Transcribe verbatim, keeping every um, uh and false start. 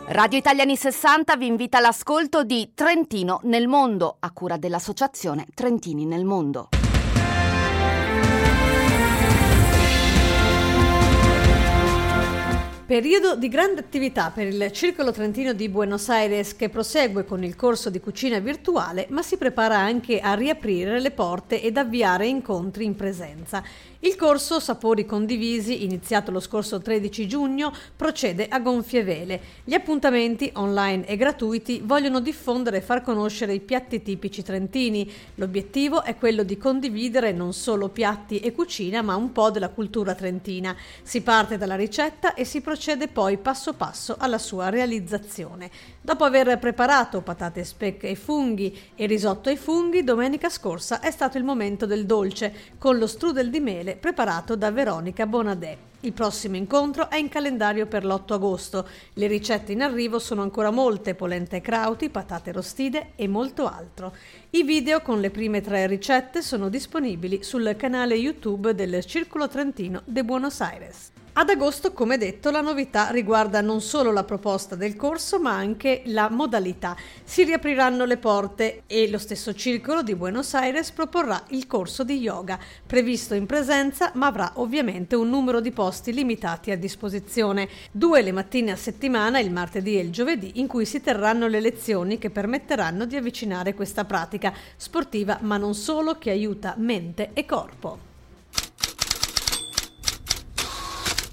Radio Italia Anni sessanta vi invita all'ascolto di Trentino nel mondo, a cura dell'associazione Trentini nel mondo. Periodo di grande attività per il Circolo Trentino di Buenos Aires, che prosegue con il corso di cucina virtuale, ma si prepara anche a riaprire le porte ed avviare incontri in presenza. Il corso Sapori Condivisi, iniziato lo scorso tredici giugno, procede a gonfie vele. Gli appuntamenti, online e gratuiti, vogliono diffondere e far conoscere i piatti tipici trentini. L'obiettivo è quello di condividere non solo piatti e cucina, ma un po' della cultura trentina. Si parte dalla ricetta e si procede poi passo passo alla sua realizzazione. Dopo aver preparato patate, speck e funghi e risotto ai funghi, domenica scorsa è stato il momento del dolce, con lo strudel di mele preparato da Veronica Bonadè. Il prossimo incontro è in calendario per l'otto agosto. Le ricette in arrivo sono ancora molte: polenta e crauti, patate rostite e molto altro. I video con le prime tre ricette sono disponibili sul canale YouTube del Circolo Trentino de Buenos Aires. Ad agosto, come detto, la novità riguarda non solo la proposta del corso, ma anche la modalità. Si riapriranno le porte e lo stesso Circolo di Buenos Aires proporrà il corso di yoga, previsto in presenza, ma avrà ovviamente un numero di posti limitati a disposizione. Due le mattine a settimana, il martedì e il giovedì, in cui si terranno le lezioni che permetteranno di avvicinare questa pratica sportiva, ma non solo, che aiuta mente e corpo.